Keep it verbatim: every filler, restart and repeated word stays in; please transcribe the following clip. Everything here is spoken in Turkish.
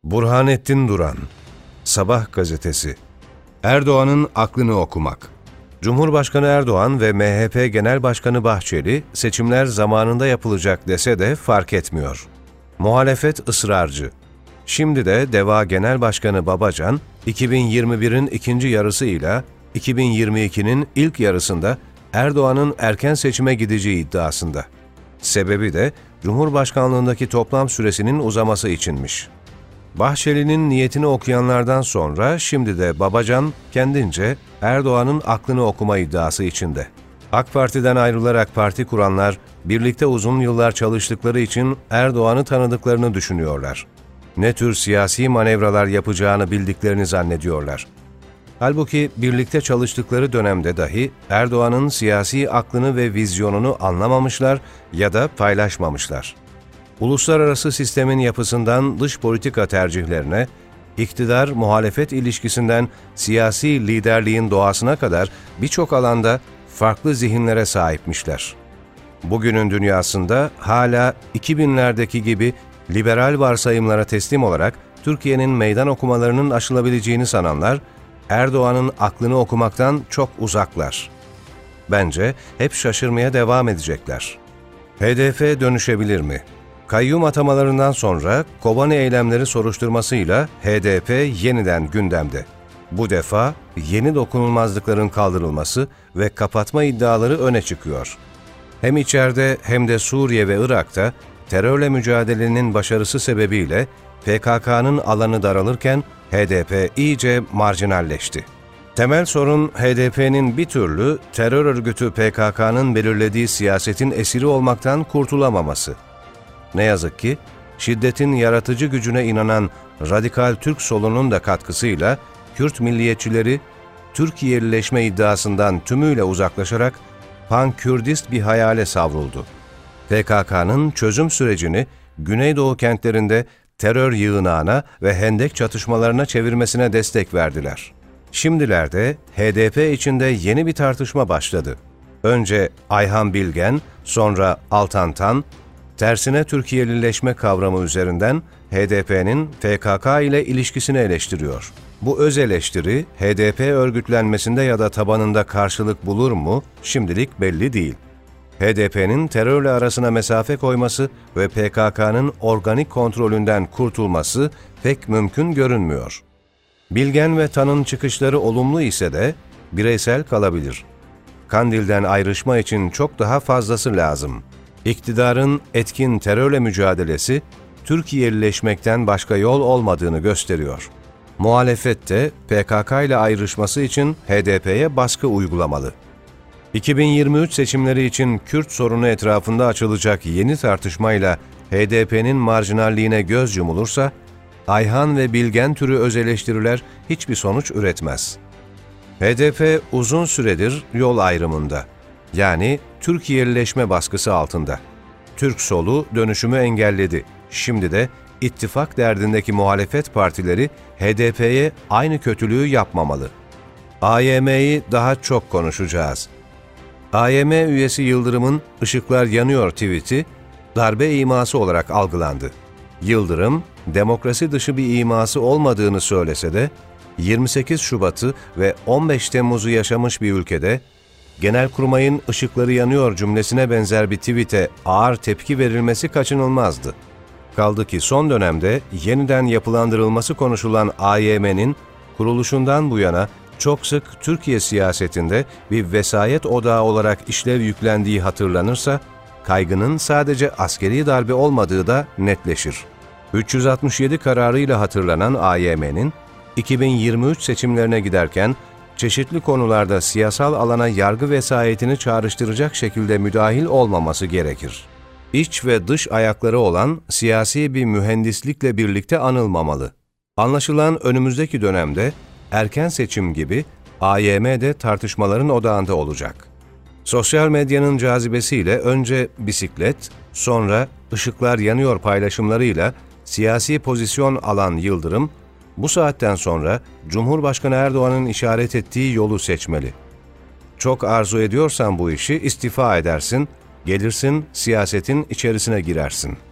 Burhanettin Duran, Sabah gazetesi. Erdoğan'ın aklını okumak. Cumhurbaşkanı Erdoğan ve M H P Genel Başkanı Bahçeli, seçimler zamanında yapılacak dese de fark etmiyor. Muhalefet ısrarcı. Şimdi de DEVA Genel Başkanı Babacan, iki bin yirmi birin ikinci yarısıyla iki bin yirmi ikinin ilk yarısında Erdoğan'ın erken seçime gideceği iddiasında. Sebebi de Cumhurbaşkanlığındaki toplam süresinin uzaması içinmiş. Bahçeli'nin niyetini okuyanlardan sonra şimdi de Babacan kendince Erdoğan'ın aklını okuma iddiası içinde. AK Parti'den ayrılarak parti kuranlar, birlikte uzun yıllar çalıştıkları için Erdoğan'ı tanıdıklarını düşünüyorlar. Ne tür siyasi manevralar yapacağını bildiklerini zannediyorlar. Halbuki birlikte çalıştıkları dönemde dahi Erdoğan'ın siyasi aklını ve vizyonunu anlamamışlar ya da paylaşmamışlar. Uluslararası sistemin yapısından dış politika tercihlerine, iktidar-muhalefet ilişkisinden siyasi liderliğin doğasına kadar birçok alanda farklı zihinlere sahipmişler. Bugünün dünyasında hala iki binlerdeki gibi liberal varsayımlara teslim olarak Türkiye'nin meydan okumalarının aşılabileceğini sananlar, Erdoğan'ın aklını okumaktan çok uzaklar. Bence hep şaşırmaya devam edecekler. H D P dönüşebilir mi? Kayyum atamalarından sonra Kobani eylemleri soruşturmasıyla H D P yeniden gündemde. Bu defa yeni dokunulmazlıkların kaldırılması ve kapatma iddiaları öne çıkıyor. Hem içeride hem de Suriye ve Irak'ta terörle mücadelenin başarısı sebebiyle P K K'nın alanı daralırken H D P iyice marjinalleşti. Temel sorun H D P'nin bir türlü terör örgütü P K K'nın belirlediği siyasetin esiri olmaktan kurtulamaması. Ne yazık ki şiddetin yaratıcı gücüne inanan radikal Türk solunun da katkısıyla Kürt milliyetçileri Türkiyelileşme iddiasından tümüyle uzaklaşarak pan-Kürdist bir hayale savruldu. P K K'nın çözüm sürecini Güneydoğu kentlerinde terör yığınağına ve hendek çatışmalarına çevirmesine destek verdiler. Şimdilerde H D P içinde yeni bir tartışma başladı. Önce Ayhan Bilgen, sonra Altan Tan, tersine Türkiyelileşme kavramı üzerinden H D P'nin P K K ile ilişkisini eleştiriyor. Bu öz eleştiri H D P örgütlenmesinde ya da tabanında karşılık bulur mu şimdilik belli değil. H D P'nin terörle arasına mesafe koyması ve P K K'nın organik kontrolünden kurtulması pek mümkün görünmüyor. Bilgen ve Tan'ın çıkışları olumlu ise de bireysel kalabilir. Kandil'den ayrışma için çok daha fazlası lazım. İktidarın etkin terörle mücadelesi, Türkiyelileşmekten başka yol olmadığını gösteriyor. Muhalefet de P K K ile ayrışması için H D P'ye baskı uygulamalı. iki bin yirmi üç seçimleri için Kürt sorunu etrafında açılacak yeni tartışmayla H D P'nin marjinalliğine göz yumulursa, Ayhan ve Bilgen türü öz eleştiriler hiçbir sonuç üretmez. H D P uzun süredir yol ayrımında, yani Türkiyelileşme baskısı altında. Türk solu dönüşümü engelledi. Şimdi de ittifak derdindeki muhalefet partileri H D P'ye aynı kötülüğü yapmamalı. A Y M'yi daha çok konuşacağız. A Y M üyesi Yıldırım'ın "Işıklar yanıyor" tweet'i darbe iması olarak algılandı. Yıldırım, demokrasi dışı bir iması olmadığını söylese de, yirmi sekiz Şubat'ı ve on beş Temmuz'u yaşamış bir ülkede, Genelkurmay'ın "ışıkları yanıyor" cümlesine benzer bir tweet'e ağır tepki verilmesi kaçınılmazdı. Kaldı ki son dönemde yeniden yapılandırılması konuşulan A Y M'nin kuruluşundan bu yana çok sık Türkiye siyasetinde bir vesayet odağı olarak işlev yüklendiği hatırlanırsa, kaygının sadece askeri darbe olmadığı da netleşir. üç yüz altmış yedi kararıyla hatırlanan A Y M'nin, iki bin yirmi üç seçimlerine giderken, çeşitli konularda siyasal alana yargı vesayetini çağrıştıracak şekilde müdahil olmaması gerekir. İç ve dış ayakları olan siyasi bir mühendislikle birlikte anılmamalı. Anlaşılan önümüzdeki dönemde erken seçim gibi A Y M de tartışmaların odağında olacak. Sosyal medyanın cazibesiyle önce bisiklet, sonra "ışıklar yanıyor" paylaşımlarıyla siyasi pozisyon alan Yıldırım, bu saatten sonra Cumhurbaşkanı Erdoğan'ın işaret ettiği yolu seçmeli. Çok arzu ediyorsan bu işi istifa edersin, gelirsin siyasetin içerisine girersin.